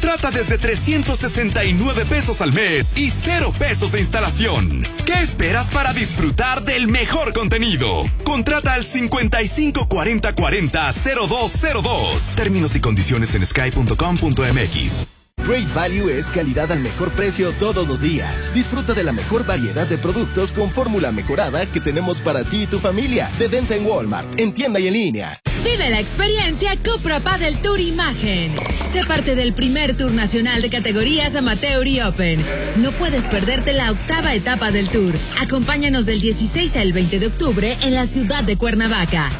Contrata desde 369 pesos al mes y 0 pesos de instalación. ¿Qué esperas para disfrutar del mejor contenido? Contrata al 5540400202. Términos y condiciones en sky.com.mx. Great Value es calidad al mejor precio todos los días. Disfruta de la mejor variedad de productos con fórmula mejorada que tenemos para ti y tu familia. De venta en Walmart, en tienda y en línea. Vive la experiencia Cupra Padel Tour Imagen. Sé parte del primer Tour Nacional de categorías Amateur y Open. No puedes perderte la 8ª etapa del Tour. Acompáñanos del 16 al 20 de octubre en la ciudad de Cuernavaca.